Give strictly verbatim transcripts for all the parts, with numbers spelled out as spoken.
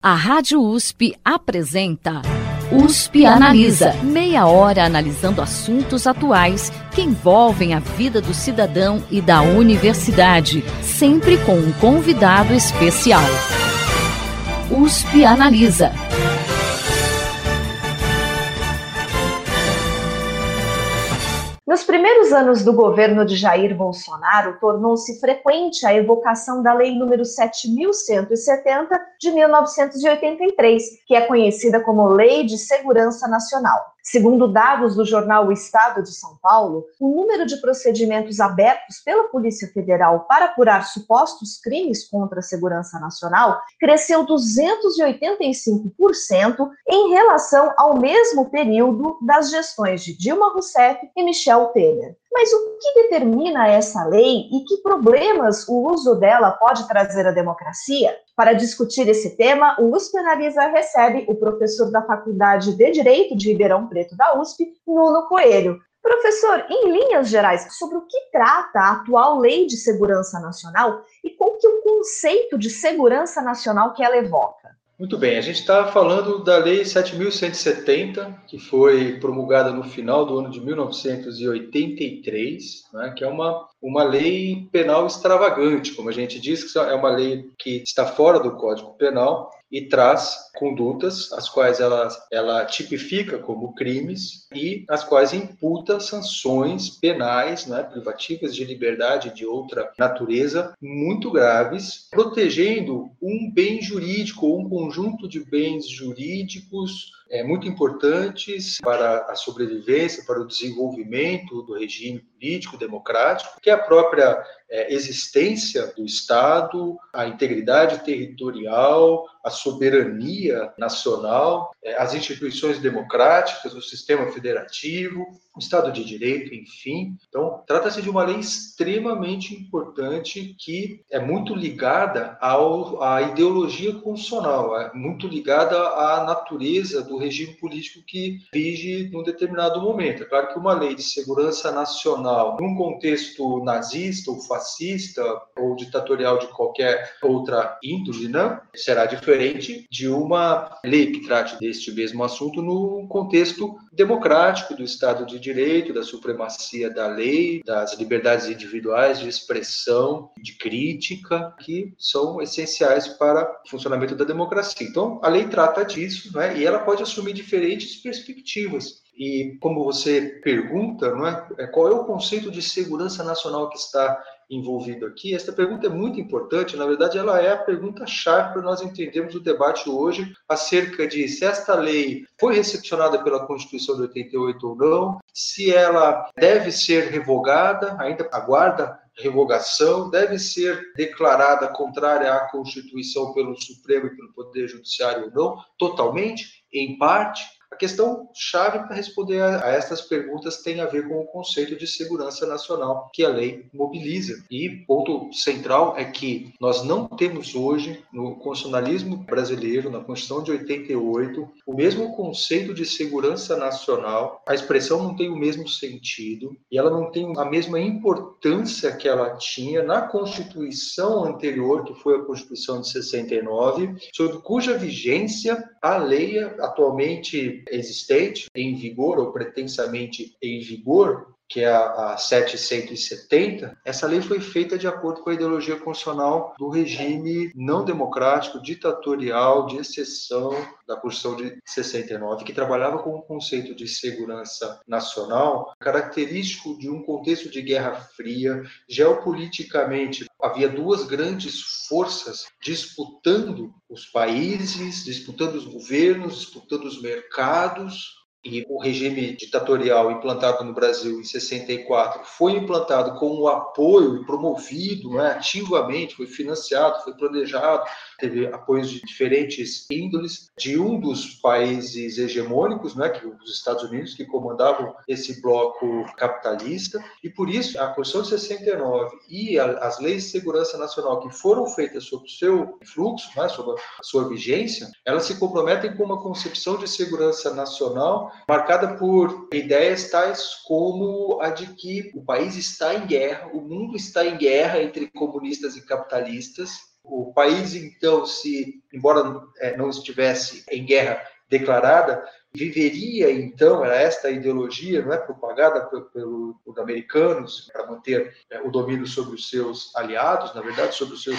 A Rádio U S P apresenta U S P Analisa. Meia hora analisando assuntos atuais que envolvem a vida do cidadão e da universidade, sempre com um convidado especial. U S P Analisa. Nos primeiros anos do governo de Jair Bolsonaro, tornou-se frequente a evocação da Lei número sete mil cento e setenta de mil novecentos e oitenta e três, que é conhecida como Lei de Segurança Nacional. Segundo dados do jornal O Estado de São Paulo, o número de procedimentos abertos pela Polícia Federal para apurar supostos crimes contra a segurança nacional cresceu duzentos e oitenta e cinco por cento em relação ao mesmo período das gestões de Dilma Rousseff e Michel Temer. Mas o que determina essa lei e que problemas o uso dela pode trazer à democracia? Para discutir esse tema, o U S P Analisa recebe o professor da Faculdade de Direito de Ribeirão Preto da U S P, Nuno Coelho. Professor, em linhas gerais, sobre o que trata a atual Lei de Segurança Nacional e qual que é o conceito de segurança nacional que ela evoca? Muito bem, a gente está falando da Lei sete mil cento e setenta, que foi promulgada no final do ano de mil novecentos e oitenta e três, né, que é uma, uma lei penal extravagante, como a gente diz, que é uma lei que está fora do Código Penal e traz condutas as quais ela, ela tipifica como crimes e as quais imputa sanções penais, né, privativas de liberdade de outra natureza, muito graves, protegendo um bem jurídico ou um conjunto de bens jurídicos é, muito importantes para a sobrevivência, para o desenvolvimento do regime político democrático, que é a própria é, existência do Estado, a integridade territorial, a soberania nacional, é, as instituições democráticas, o sistema federativo, o Estado de Direito, enfim. Então, trata-se de uma lei extremamente importante que é muito ligada ao, à ideologia constitucional, é muito ligada à natureza do regime político que vige num determinado momento. É claro que uma lei de segurança nacional, num contexto nazista ou fascista ou ditatorial de qualquer outra índole, né, será diferente de uma lei que trate deste mesmo assunto no contexto democrático do Estado de Direito, da supremacia da lei, das liberdades individuais de expressão, de crítica, que são essenciais para o funcionamento da democracia. Então, a lei trata disso, né, e ela pode assumir diferentes perspectivas. E como você pergunta, não é, qual é o conceito de segurança nacional que está envolvido aqui? Esta pergunta é muito importante, na verdade ela é a pergunta-chave para nós entendermos o debate hoje acerca de se esta lei foi recepcionada pela Constituição de oitenta e oito ou não, se ela deve ser revogada, ainda aguarda revogação, deve ser declarada contrária à Constituição pelo Supremo e pelo Poder Judiciário ou não, totalmente, em parte. A questão chave para responder a estas perguntas tem a ver com o conceito de segurança nacional que a lei mobiliza. E ponto central é que nós não temos hoje, no constitucionalismo brasileiro, na Constituição de oitenta e oito, o mesmo conceito de segurança nacional. A expressão não tem o mesmo sentido e ela não tem a mesma importância que ela tinha na Constituição anterior, que foi a Constituição de sessenta e nove, sob cuja vigência a lei atualmente existente, em vigor ou pretensamente em vigor, que é a, a setecentos e setenta, essa lei foi feita de acordo com a ideologia constitucional do regime não democrático, ditatorial, de exceção da Constituição de sessenta e nove, que trabalhava com o conceito de segurança nacional, característico de um contexto de Guerra Fria. Geopoliticamente, havia duas grandes forças disputando os países, disputando os governos, disputando os mercados. E o regime ditatorial implantado no Brasil em sessenta e quatro foi implantado com o apoio e promovido, né, ativamente, foi financiado, foi planejado, teve apoios de diferentes índoles de um dos países hegemônicos, né, que os Estados Unidos, que comandavam esse bloco capitalista, e por isso a Constituição de sessenta e nove e a, as leis de segurança nacional que foram feitas sob o seu fluxo, né, sob a sua vigência, elas se comprometem com uma concepção de segurança nacional marcada por ideias tais como a de que o país está em guerra, o mundo está em guerra entre comunistas e capitalistas, O país, então, se, embora é, não estivesse em guerra declarada, viveria, então, era esta a ideologia, não é, propagada pelos pelo, pelo americanos para manter é, o domínio sobre os seus aliados, na verdade, sobre os seus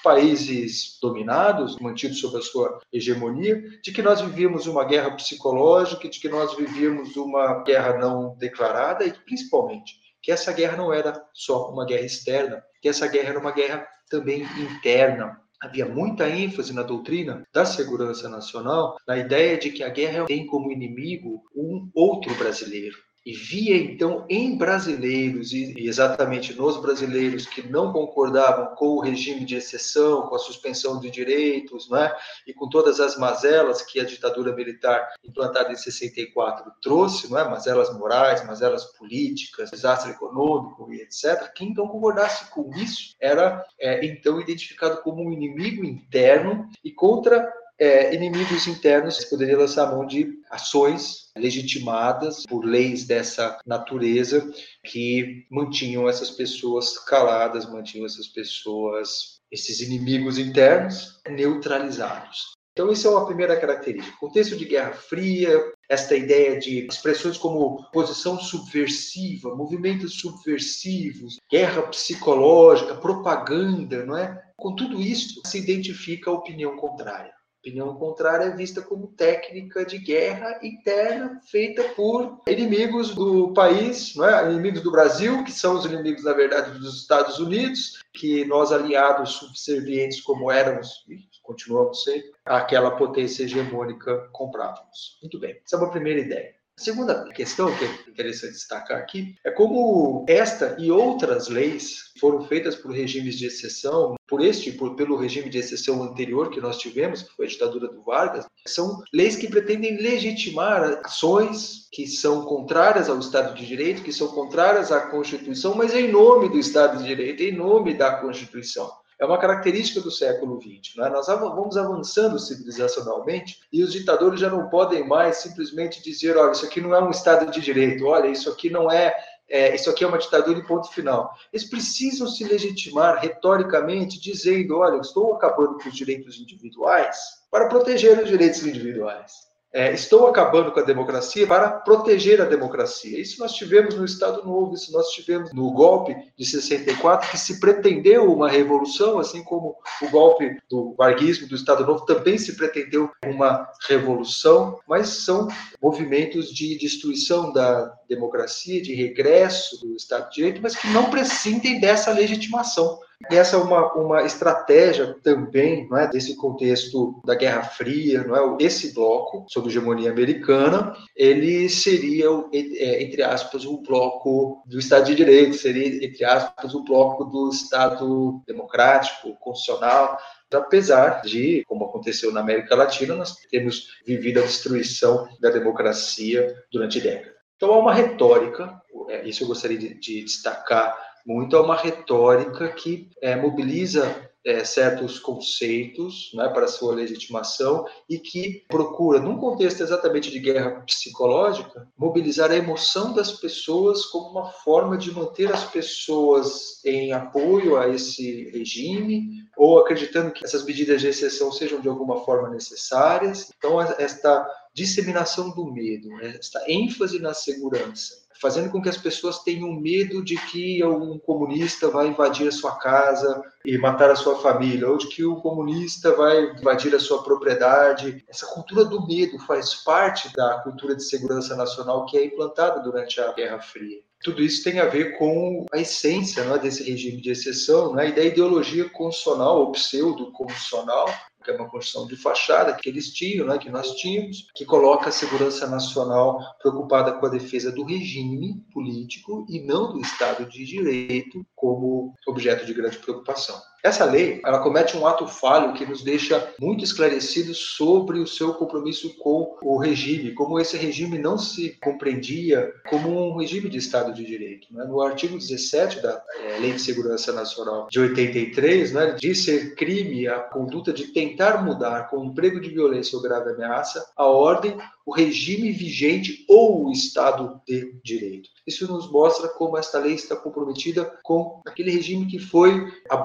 países dominados, mantidos sob a sua hegemonia, de que nós vivíamos uma guerra psicológica, de que nós vivíamos uma guerra não declarada e, principalmente, que essa guerra não era só uma guerra externa, que essa guerra era uma guerra também interna. Havia muita ênfase na doutrina da segurança nacional, na ideia de que a guerra tem como inimigo um outro brasileiro. E via, então, em brasileiros, e exatamente nos brasileiros que não concordavam com o regime de exceção, com a suspensão de direitos, não é? E com todas as mazelas que a ditadura militar implantada em sessenta e quatro trouxe, não é? Mazelas morais, mazelas políticas, desastre econômico e etcétera. Quem então concordasse com isso era, é, então, identificado como um inimigo interno e contra É, inimigos internos, poderia lançar a mão de ações legitimadas por leis dessa natureza que mantinham essas pessoas caladas, mantinham essas pessoas, esses inimigos internos, neutralizados. Então, isso é uma primeira característica. Contexto de Guerra Fria, esta ideia de expressões como posição subversiva, movimentos subversivos, guerra psicológica, propaganda, não é? Com tudo isso, se identifica a opinião contrária. A opinião contrária é vista como técnica de guerra interna feita por inimigos do país, não é? Inimigos do Brasil, que são os inimigos, na verdade, dos Estados Unidos, que nós, aliados subservientes como éramos, e continuamos sempre, àquela potência hegemônica comprávamos. Muito bem, essa é uma primeira ideia. A segunda questão que é interessante destacar aqui é como esta e outras leis foram feitas por regimes de exceção, por este, por, pelo regime de exceção anterior que nós tivemos, que foi a ditadura do Vargas, são leis que pretendem legitimar ações que são contrárias ao Estado de Direito, que são contrárias à Constituição, mas em nome do Estado de Direito, em nome da Constituição. É uma característica do século vinte. Não é? Nós vamos avançando civilizacionalmente e os ditadores já não podem mais simplesmente dizer, olha, isso aqui não é um Estado de Direito, olha, isso aqui não é, é isso aqui é uma ditadura e ponto final. Eles precisam se legitimar retoricamente dizendo, olha, eu estou acabando com os direitos individuais para proteger os direitos individuais. É, estou acabando com a democracia para proteger a democracia. Isso nós tivemos no Estado Novo, isso nós tivemos no golpe de sessenta e quatro, que se pretendeu uma revolução, assim como o golpe do varguismo do Estado Novo também se pretendeu uma revolução, mas são movimentos de destruição da democracia, de regresso do Estado de Direito, mas que não prescindem dessa legitimação. E essa é uma, uma estratégia também, não é, desse contexto da Guerra Fria, não é? Esse bloco, sob hegemonia americana, ele seria, entre aspas, o bloco do Estado de Direito, seria, entre aspas, o bloco do Estado democrático, constitucional, apesar de, como aconteceu na América Latina, nós temos vivido a destruição da democracia durante décadas. Então, há uma retórica, isso eu gostaria de, de destacar muito, é uma retórica que é, mobiliza é, certos conceitos, né, para sua legitimação e que procura, num contexto exatamente de guerra psicológica, mobilizar a emoção das pessoas como uma forma de manter as pessoas em apoio a esse regime ou acreditando que essas medidas de exceção sejam de alguma forma necessárias. Então, esta disseminação do medo, né, esta ênfase na segurança, fazendo com que as pessoas tenham medo de que um comunista vai invadir a sua casa e matar a sua família, ou de que um comunista vai invadir a sua propriedade. Essa cultura do medo faz parte da cultura de segurança nacional que é implantada durante a Guerra Fria. Tudo isso tem a ver com a essência, não é, desse regime de exceção, né, e da ideologia constitucional ou pseudo-constitucional, que é uma Constituição de fachada que eles tinham, né, que nós tínhamos, que coloca a segurança nacional preocupada com a defesa do regime político e não do Estado de Direito como objeto de grande preocupação. Essa lei, ela comete um ato falho que nos deixa muito esclarecidos sobre o seu compromisso com o regime, como esse regime não se compreendia como um regime de Estado de Direito. Né? No artigo dezessete da é, Lei de Segurança Nacional de oitenta e três, né, diz ser crime a conduta de tentar mudar com emprego de violência ou grave ameaça a ordem, o regime vigente ou o Estado de Direito. Isso nos mostra como esta lei está comprometida com aquele regime que foi abandonado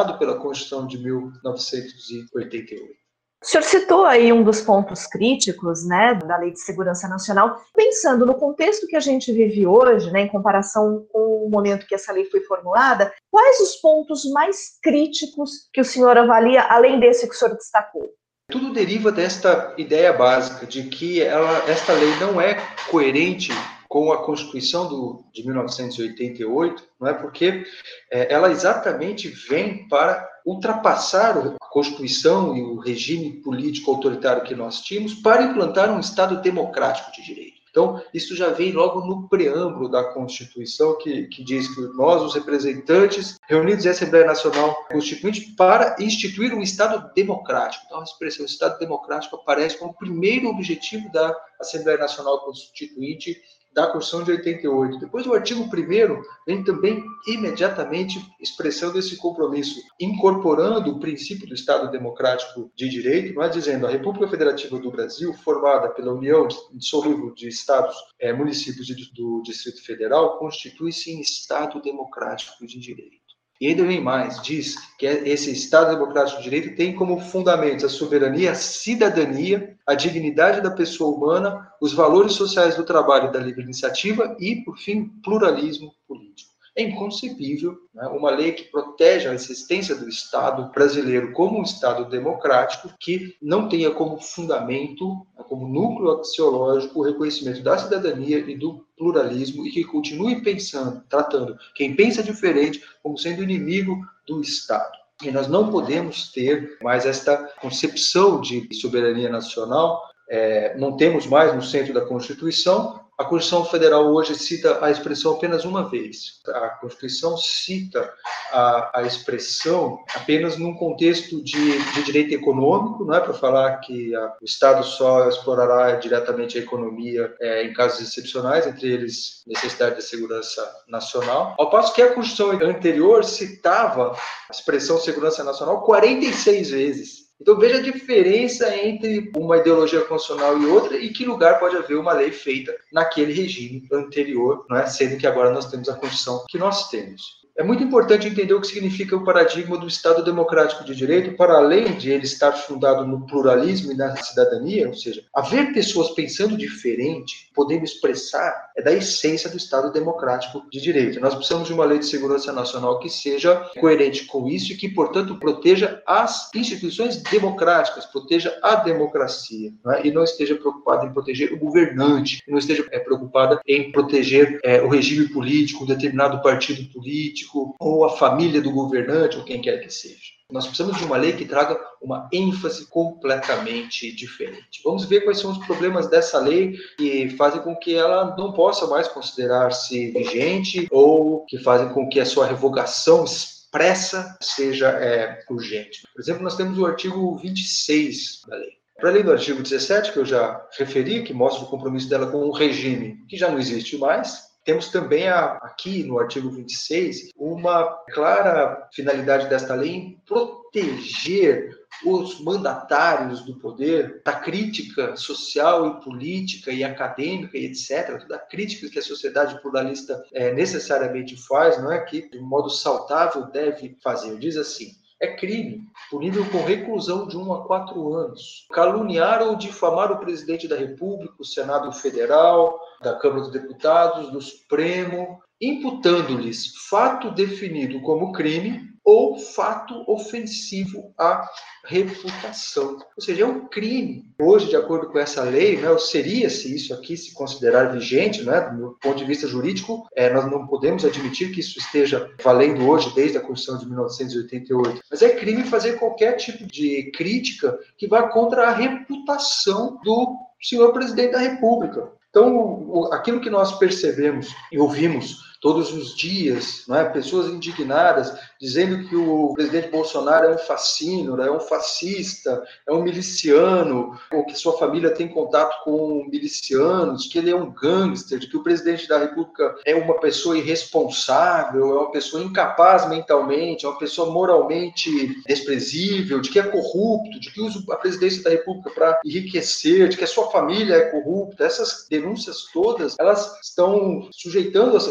pensado pela Constituição de mil novecentos e oitenta e oito. O senhor citou aí um dos pontos críticos, né, da Lei de Segurança Nacional. Pensando no contexto que a gente vive hoje, né, em comparação com o momento que essa lei foi formulada, quais os pontos mais críticos que o senhor avalia, além desse que o senhor destacou? Tudo deriva desta ideia básica de que ela, esta lei não é coerente com a Constituição do, de mil novecentos e oitenta e oito, não é? Porque é, ela exatamente vem para ultrapassar a Constituição e o regime político autoritário que nós tínhamos para implantar um Estado democrático de direito. Então, isso já vem logo no preâmbulo da Constituição, que, que diz que nós, os representantes, reunidos em Assembleia Nacional Constituinte, para instituir um Estado democrático. Então, a expressão Estado democrático aparece como o primeiro objetivo da Assembleia Nacional Constituinte da Constituição de oitenta e oito. Depois, o artigo primeiro vem também imediatamente expressando esse compromisso, incorporando o princípio do Estado Democrático de Direito, não é? Dizendo a República Federativa do Brasil, formada pela União Indissolúvel de Estados, é, municípios do Distrito Federal, constitui-se em Estado Democrático de Direito. E ainda vem mais, diz que esse Estado Democrático de Direito tem como fundamentos a soberania, a cidadania, a dignidade da pessoa humana, os valores sociais do trabalho e da livre iniciativa e, por fim, pluralismo político. É inconcebível, né, uma lei que protege a existência do Estado brasileiro como um Estado democrático que não tenha como fundamento, como núcleo axiológico, o reconhecimento da cidadania e do pluralismo e que continue pensando, tratando quem pensa diferente como sendo inimigo do Estado. E nós não podemos ter mais esta concepção de soberania nacional, é, não temos mais no centro da Constituição. A Constituição Federal hoje cita a expressão apenas uma vez. A Constituição cita a, a expressão apenas num contexto de, de direito econômico, não é para falar que a, o Estado só explorará diretamente a economia é, em casos excepcionais, entre eles necessidade de segurança nacional. Ao passo que a Constituição anterior citava a expressão segurança nacional quarenta e seis vezes. Então veja a diferença entre uma ideologia constitucional e outra e que lugar pode haver uma lei feita naquele regime anterior, não é? Sendo que agora nós temos a Constituição que nós temos. É muito importante entender o que significa o paradigma do Estado Democrático de Direito, para além de ele estar fundado no pluralismo e na cidadania, ou seja, haver pessoas pensando diferente, podendo expressar, é da essência do Estado Democrático de Direito. Nós precisamos de uma lei de segurança nacional que seja coerente com isso e que, portanto, proteja as instituições democráticas, proteja a democracia, não é? E não esteja preocupada em proteger o governante, não esteja é, preocupada em proteger é, o regime político, um determinado partido político, ou a família do governante, ou quem quer que seja. Nós precisamos de uma lei que traga uma ênfase completamente diferente. Vamos ver quais são os problemas dessa lei que fazem com que ela não possa mais considerar-se vigente ou que fazem com que a sua revogação expressa seja é, urgente. Por exemplo, nós temos o artigo vinte e seis da lei. Para além do artigo dezessete, que eu já referi, que mostra o compromisso dela com um regime que já não existe mais, temos também a, aqui no artigo vinte e seis uma clara finalidade desta lei em proteger os mandatários do poder da crítica social e política e acadêmica e etcétera, toda a crítica que a sociedade pluralista é, necessariamente faz, não é, que de um modo saudável deve fazer. Diz assim: é crime, punível com reclusão de um a quatro anos, caluniar ou difamar o presidente da República, o Senado Federal, da Câmara dos Deputados, do Supremo, imputando-lhes fato definido como crime ou fato ofensivo à reputação. Ou seja, é um crime. Hoje, de acordo com essa lei, né, seria, se isso aqui se considerar vigente, né, do ponto de vista jurídico, é, nós não podemos admitir que isso esteja valendo hoje, desde a Constituição de mil novecentos e oitenta e oito. Mas é crime fazer qualquer tipo de crítica que vá contra a reputação do senhor presidente da República. Então, aquilo que nós percebemos e ouvimos todos os dias, não é? Pessoas indignadas, dizendo que o presidente Bolsonaro é um fascínio, é um fascista, é um miliciano, ou que sua família tem contato com milicianos, que ele é um gangster, de que o presidente da República é uma pessoa irresponsável, é uma pessoa incapaz mentalmente, é uma pessoa moralmente desprezível, de que é corrupto, de que usa a presidência da República para enriquecer, de que a sua família é corrupta. Essas denúncias todas, elas estão sujeitando a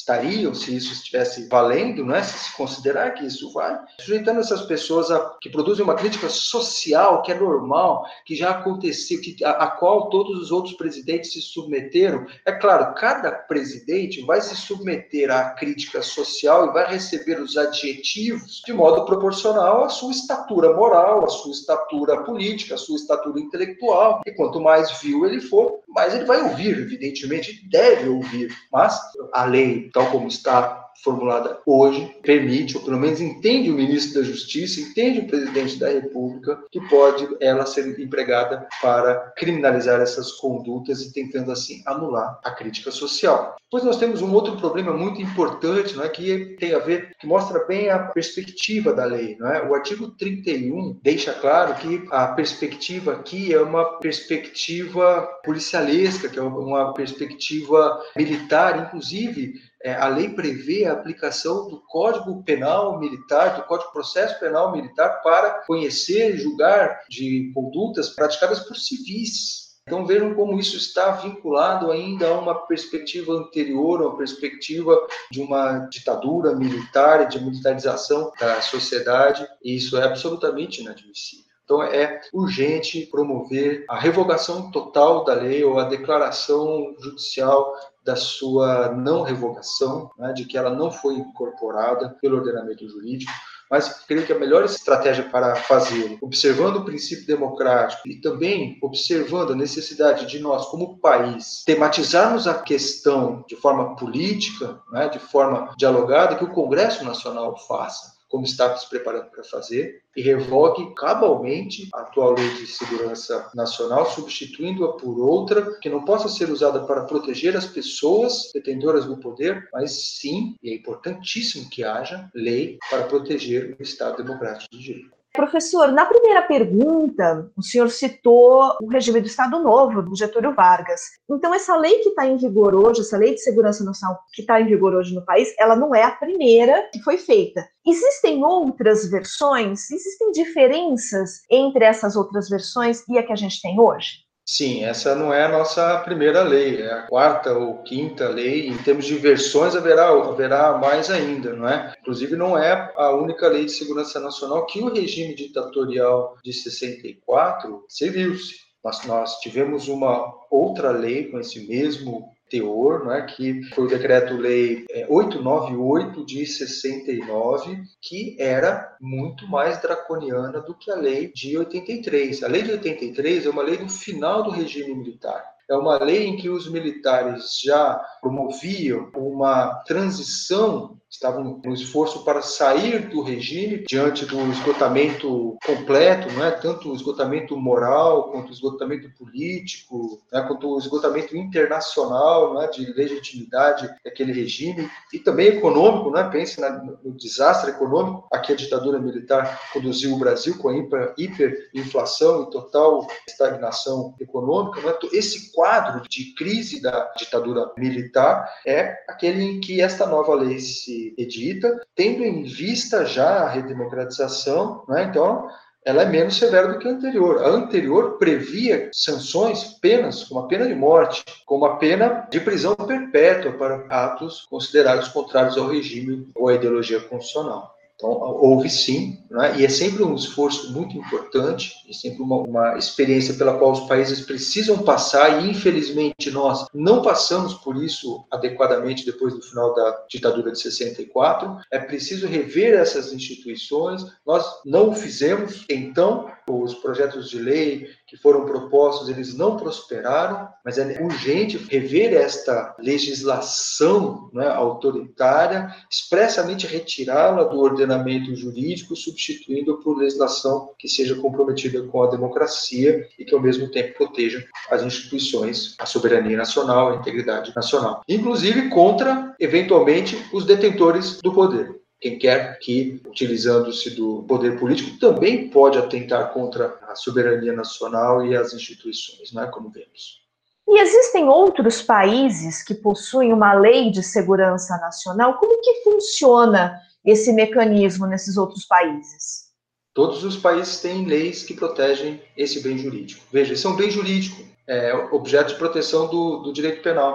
estariam se isso estivesse valendo, né? Se se considerar que isso vale, sujeitando essas pessoas a, que produzem uma crítica social, que é normal, que já aconteceu, que, a, a qual todos os outros presidentes se submeteram. É claro, cada presidente vai se submeter à crítica social e vai receber os adjetivos de modo proporcional à sua estatura moral, à sua estatura política, à sua estatura intelectual. E quanto mais vil ele for, mais ele vai ouvir, evidentemente, deve ouvir. Mas a lei, tal como está formulada hoje, permite, ou pelo menos entende o ministro da Justiça, entende o presidente da República, que pode ela ser empregada para criminalizar essas condutas e tentando assim anular a crítica social. Depois nós temos um outro problema muito importante, não é, que tem a ver, que mostra bem a perspectiva da lei, não é? O artigo trinta e um deixa claro que a perspectiva aqui é uma perspectiva policialesca, que é uma perspectiva militar, inclusive. É, a lei prevê a aplicação do Código Penal Militar, do Código de Processo Penal Militar, para conhecer e julgar de condutas praticadas por civis. Então vejam como isso está vinculado ainda a uma perspectiva anterior, a uma perspectiva de uma ditadura militar e de militarização da sociedade, e isso é absolutamente inadmissível. Então, é urgente promover a revogação total da lei ou a declaração judicial da sua não revogação, né, de que ela não foi incorporada pelo ordenamento jurídico. Mas creio que a melhor estratégia para fazê-lo, observando o princípio democrático e também observando a necessidade de nós, como país, tematizarmos a questão de forma política, né, de forma dialogada, que o Congresso Nacional faça, como está se preparando para fazer, e revogue cabalmente a atual Lei de Segurança Nacional, substituindo-a por outra que não possa ser usada para proteger as pessoas detentoras do poder, mas sim, e é importantíssimo que haja, lei para proteger o Estado Democrático de Direito. Professor, na primeira pergunta, o senhor citou o regime do Estado Novo, do Getúlio Vargas. Então, essa lei que está em vigor hoje, essa lei de segurança nacional que está em vigor hoje no país, ela não é a primeira que foi feita. Existem outras versões? Existem diferenças entre essas outras versões e a que a gente tem hoje? Sim, essa não é a nossa primeira lei, é a quarta ou quinta lei. Em termos de versões, haverá, haverá mais ainda, não é? Inclusive, não é a única lei de segurança nacional que o regime ditatorial de sessenta e quatro serviu-se. Nós, nós tivemos uma outra lei com esse mesmo teor, não é? Que foi o Decreto-Lei oitocentos e noventa e oito de sessenta e nove, que era muito mais draconiana do que a lei de oitenta e três. A lei de oitenta e três é uma lei do final do regime militar. É uma lei em que os militares já promoviam uma transição, estavam no esforço para sair do regime diante do esgotamento completo, não é? Tanto o esgotamento moral, quanto o esgotamento político, né? Quanto o esgotamento internacional, não é? De legitimidade daquele regime, e também econômico, não é? Pense na, no desastre econômico a que a ditadura militar conduziu o Brasil, com a hiper, hiperinflação e total estagnação econômica, não é? Esse quadro de crise da ditadura militar é aquele em que esta nova lei se edita, tendo em vista já a redemocratização, né? Então ela é menos severa do que a anterior. A anterior previa sanções, penas, como a pena de morte, como a pena de prisão perpétua para atos considerados contrários ao regime ou à ideologia constitucional. Então, houve sim, né? E é sempre um esforço muito importante, é sempre uma, uma experiência pela qual os países precisam passar, e infelizmente nós não passamos por isso adequadamente depois do final da ditadura de sessenta e quatro. É preciso rever essas instituições, nós não o fizemos, então os projetos de lei que foram propostos, eles não prosperaram, mas é urgente rever esta legislação, né, autoritária, expressamente retirá-la do ordenamento jurídico, substituindo-a por legislação que seja comprometida com a democracia e que, ao mesmo tempo, proteja as instituições, a soberania nacional, a integridade nacional. Inclusive contra, eventualmente, os detentores do poder. Quem quer que, utilizando-se do poder político, também pode atentar contra a soberania nacional e as instituições, não é, como vemos. E existem outros países que possuem uma lei de segurança nacional? Como que funciona esse mecanismo nesses outros países? Todos os países têm leis que protegem esse bem jurídico. Veja, esse é um bem jurídico, é objeto de proteção do, do direito penal.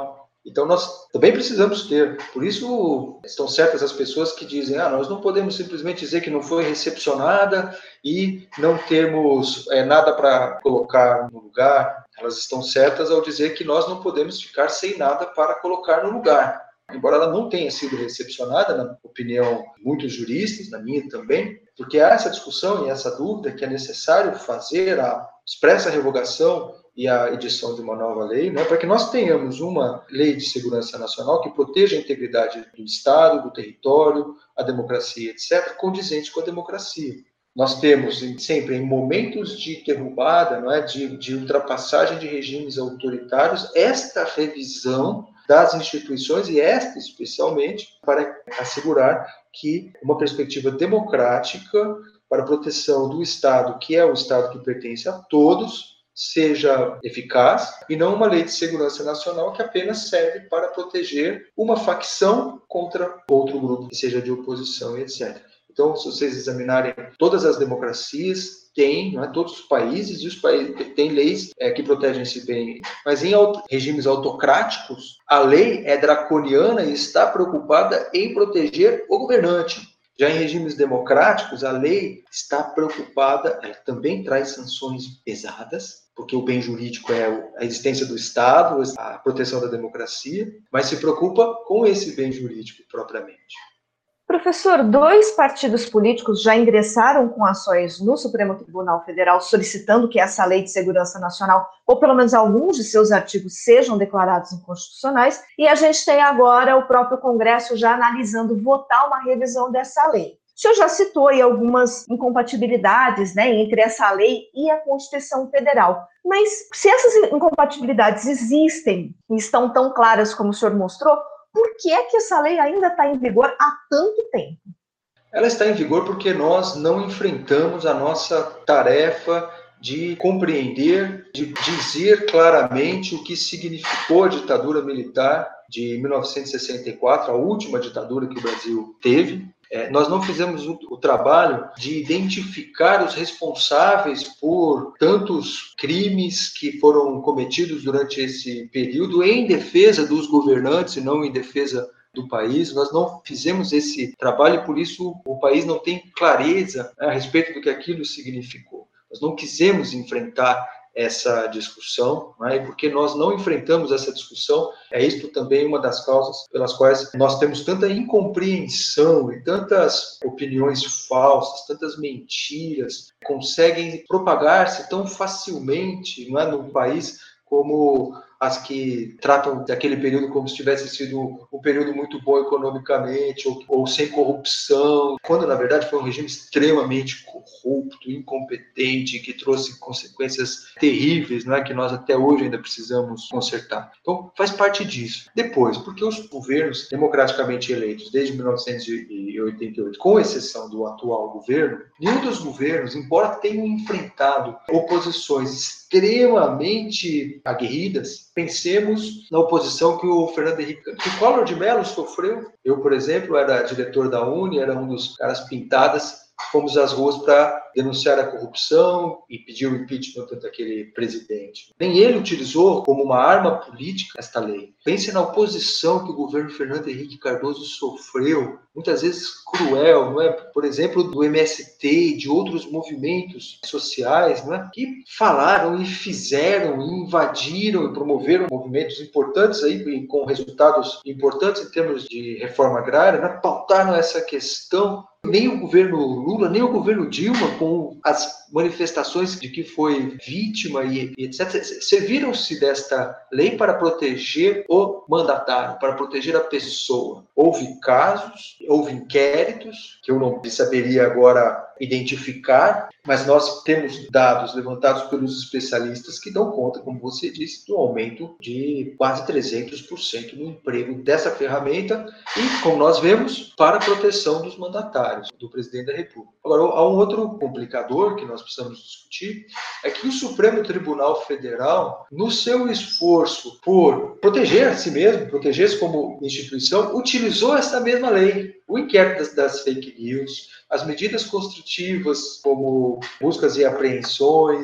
Então, nós também precisamos ter. Por isso, estão certas as pessoas que dizem, ah, nós não podemos simplesmente dizer que não foi recepcionada e não temos é, nada para colocar no lugar. Elas estão certas ao dizer que nós não podemos ficar sem nada para colocar no lugar. Embora ela não tenha sido recepcionada, na opinião de muitos juristas, na minha também, porque há essa discussão e essa dúvida que é necessário fazer a expressa revogação e a edição de uma nova lei, né, para que nós tenhamos uma lei de segurança nacional que proteja a integridade do Estado, do território, a democracia, etcétera, condizente com a democracia. Nós temos sempre, em momentos de derrubada, não é, de, de ultrapassagem de regimes autoritários, esta revisão das instituições, e esta especialmente, para assegurar que uma perspectiva democrática para a proteção do Estado, que é o Estado que pertence a todos, seja eficaz, e não uma lei de segurança nacional que apenas serve para proteger uma facção contra outro grupo, que seja de oposição, etcétera. Então, se vocês examinarem todas as democracias, tem, não é, todos os países, e os países têm leis é, que protegem esse bem. Mas em auto, regimes autocráticos, a lei é draconiana e está preocupada em proteger o governante. Já em regimes democráticos, a lei está preocupada, ela também traz sanções pesadas, porque o bem jurídico é a existência do Estado, a proteção da democracia, mas se preocupa com esse bem jurídico propriamente. Professor, dois partidos políticos já ingressaram com ações no Supremo Tribunal Federal solicitando que essa Lei de Segurança Nacional, ou pelo menos alguns de seus artigos, sejam declarados inconstitucionais, e a gente tem agora o próprio Congresso já analisando votar uma revisão dessa lei. O senhor já citou aí algumas incompatibilidades, né, entre essa lei e a Constituição Federal. Mas se essas incompatibilidades existem e estão tão claras como o senhor mostrou, por que é que essa lei ainda está em vigor há tanto tempo? Ela está em vigor porque nós não enfrentamos a nossa tarefa de compreender, de dizer claramente o que significou a ditadura militar de mil novecentos e sessenta e quatro, a última ditadura que o Brasil teve. É, nós não fizemos o, o trabalho de identificar os responsáveis por tantos crimes que foram cometidos durante esse período em defesa dos governantes e não em defesa do país. Nós não fizemos esse trabalho e, por isso, o país não tem clareza, né, a respeito do que aquilo significou. Nós não quisemos enfrentar essa discussão, né? E porque nós não enfrentamos essa discussão, é isto também uma das causas pelas quais nós temos tanta incompreensão e tantas opiniões falsas, tantas mentiras, conseguem propagar-se tão facilmente, não é, no país, como as que tratam daquele período como se tivesse sido um período muito bom economicamente ou, ou sem corrupção, quando na verdade foi um regime extremamente corrupto, incompetente, que trouxe consequências terríveis, não é, que nós até hoje ainda precisamos consertar. Então faz parte disso. Depois, porque os governos democraticamente eleitos desde mil novecentos e oitenta e oito, com exceção do atual governo, nenhum dos governos, embora tenham enfrentado oposições extremamente aguerridas, pensemos na oposição que o Fernando Henrique, que o Collor de Mello sofreu. Eu, por exemplo, era diretor da Uni, era um dos caras pintadas, fomos às ruas para denunciar a corrupção e pedir o impeachment daquele presidente. Nem ele utilizou como uma arma política esta lei. Pense na oposição que o governo Fernando Henrique Cardoso sofreu, muitas vezes cruel, não é? Por exemplo, do M S T e de outros movimentos sociais, não é? Que falaram e fizeram, e invadiram e promoveram movimentos importantes aí, com resultados importantes em termos de reforma agrária, né? Pautaram essa questão. Nem o governo Lula, nem o governo Dilma, com as manifestações de que foi vítima e, e etcétera, serviram-se desta lei para proteger o mandatário, para proteger a pessoa. Houve casos, houve inquéritos, que eu não saberia agora identificar, mas nós temos dados levantados pelos especialistas que dão conta, como você disse, do aumento de quase trezentos por cento no emprego dessa ferramenta e, como nós vemos, para a proteção dos mandatários, do presidente da República. Agora, há um outro complicador que nós precisamos discutir, é que o Supremo Tribunal Federal, no seu esforço por proteger a si mesmo, proteger-se como instituição, utilizou essa mesma lei. O inquérito das, das fake news, as medidas constritivas, como buscas e apreensões,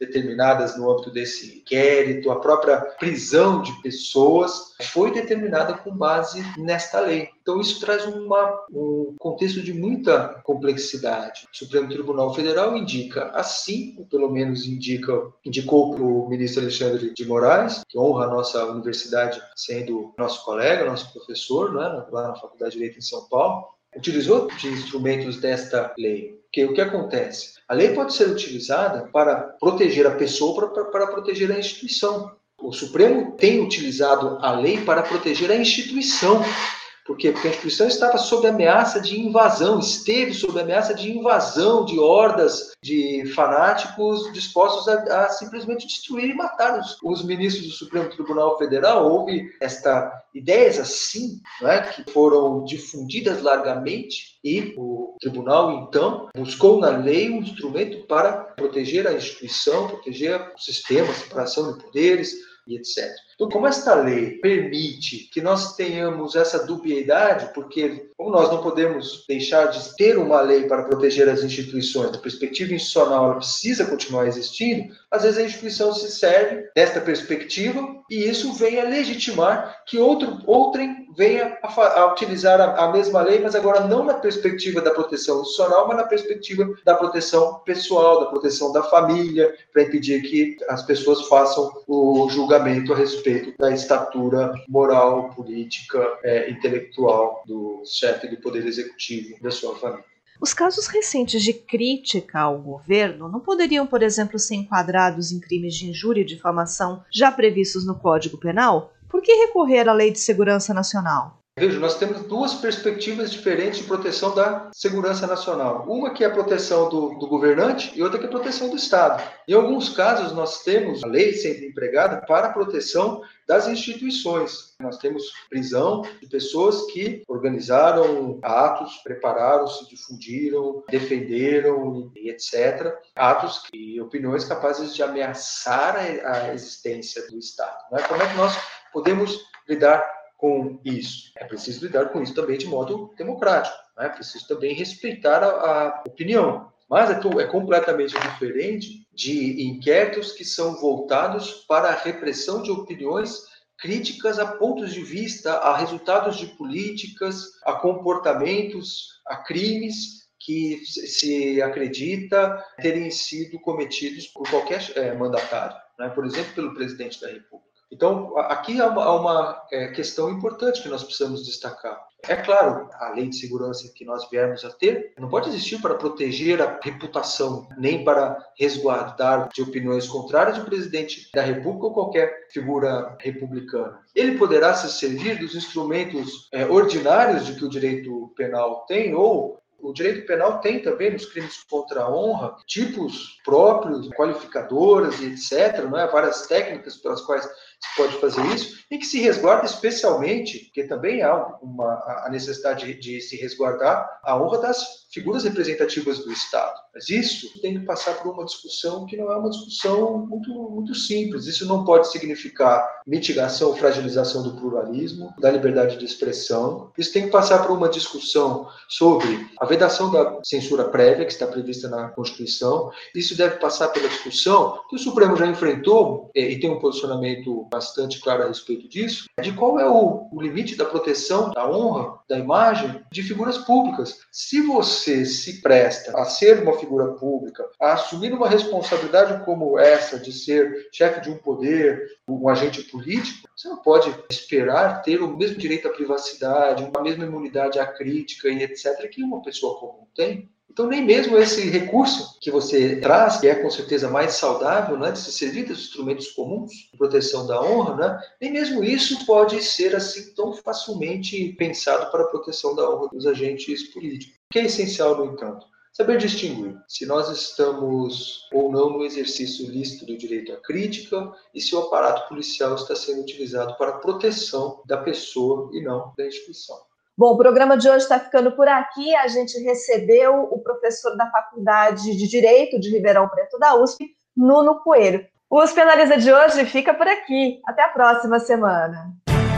determinadas no âmbito desse inquérito, a própria prisão de pessoas foi determinada com base nesta lei. Então, isso traz uma, um contexto de muita complexidade. O Supremo Tribunal Federal indica assim, ou pelo menos indica, indicou para o ministro Alexandre de Moraes, que honra a nossa universidade sendo nosso colega, nosso professor, né, lá na Faculdade de Direito em São Paulo, utilizou de instrumentos desta lei. Porque o que acontece? A lei pode ser utilizada para proteger a pessoa, para, para proteger a instituição. O Supremo tem utilizado a lei para proteger a instituição. Por quê? Porque a instituição estava sob ameaça de invasão, esteve sob ameaça de invasão de hordas de fanáticos dispostos a, a simplesmente destruir e matar os, os ministros do Supremo Tribunal Federal. Houve esta, ideias assim, não é, que foram difundidas largamente e o tribunal, então, buscou na lei um instrumento para proteger a instituição, proteger o sistema, a separação de poderes, e etcétera. Então, como esta lei permite que nós tenhamos essa dubiedade, porque como nós não podemos deixar de ter uma lei para proteger as instituições, da perspectiva institucional ela precisa continuar existindo, às vezes a instituição se serve desta perspectiva e isso vem a legitimar que outro, outrem venha a, a utilizar a, a mesma lei, mas agora não na perspectiva da proteção institucional, mas na perspectiva da proteção pessoal, da proteção da família, para impedir que as pessoas façam o julgamento a respeito da estatura moral, política, é, intelectual do chefe do Poder Executivo da sua família. Os casos recentes de crítica ao governo não poderiam, por exemplo, ser enquadrados em crimes de injúria e difamação já previstos no Código Penal? Por que recorrer à Lei de Segurança Nacional? Veja, nós temos duas perspectivas diferentes de proteção da segurança nacional. Uma que é a proteção do, do governante e outra que é a proteção do Estado. Em alguns casos, nós temos a lei sempre empregada para a proteção das instituições. Nós temos prisão de pessoas que organizaram atos, prepararam-se, difundiram, defenderam e etcétera. Atos e opiniões capazes de ameaçar a existência do Estado. Como é que nós podemos lidar com isso? É preciso lidar com isso também de modo democrático. É preciso também respeitar a, a opinião. Mas é, é completamente diferente de inquéritos que são voltados para a repressão de opiniões críticas a pontos de vista, a resultados de políticas, a comportamentos, a crimes que se acredita terem sido cometidos por qualquer é, mandatário, né? Por exemplo, pelo presidente da República. Então, aqui há uma, há uma é, questão importante que nós precisamos destacar. É claro, a lei de segurança que nós viermos a ter não pode existir para proteger a reputação, nem para resguardar de opiniões contrárias do presidente da República ou qualquer figura republicana. Ele poderá se servir dos instrumentos é, ordinários de que o direito penal tem, ou o direito penal tem também, nos crimes contra a honra, tipos próprios, qualificadoras e etcétera, não é? Várias técnicas pelas quais se pode fazer isso, e que se resguarda especialmente, porque também há uma, a necessidade de, de se resguardar a honra das figuras representativas do Estado. Mas isso tem que passar por uma discussão que não é uma discussão muito, muito simples. Isso não pode significar mitigação ou fragilização do pluralismo, da liberdade de expressão. Isso tem que passar por uma discussão sobre a vedação da censura prévia, que está prevista na Constituição. Isso deve passar pela discussão que o Supremo já enfrentou, e tem um posicionamento bastante claro a respeito disso, de qual é o, o limite da proteção da honra, da imagem de figuras públicas. Se você se presta a ser uma figura pública, a assumir uma responsabilidade como essa de ser chefe de um poder, um agente político, você não pode esperar ter o mesmo direito à privacidade, a mesma imunidade à crítica e etcétera que uma pessoa comum tem. Então, nem mesmo esse recurso que você traz, que é com certeza mais saudável, né, de se servir dos instrumentos comuns de proteção da honra, né, nem mesmo isso pode ser assim tão facilmente pensado para a proteção da honra dos agentes políticos. O que é essencial, no entanto? Saber distinguir se nós estamos ou não no exercício lícito do direito à crítica e se o aparato policial está sendo utilizado para a proteção da pessoa e não da instituição. Bom, o programa de hoje está ficando por aqui. A gente recebeu o professor da Faculdade de Direito de Ribeirão Preto da U S P, Nuno Coelho. O U S P Analisa de hoje fica por aqui. Até a próxima semana.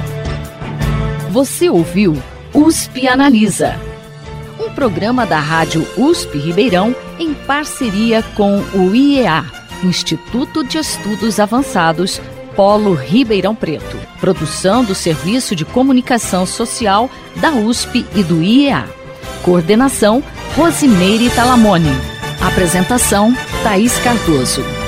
Você ouviu U S P Analisa, um programa da Rádio U S P Ribeirão em parceria com o I E A, Instituto de Estudos Avançados, Polo Ribeirão Preto. Produção do Serviço de Comunicação Social da U S P e do I E A. Coordenação, Rosimeire Talamone. Apresentação, Thaís Cardoso.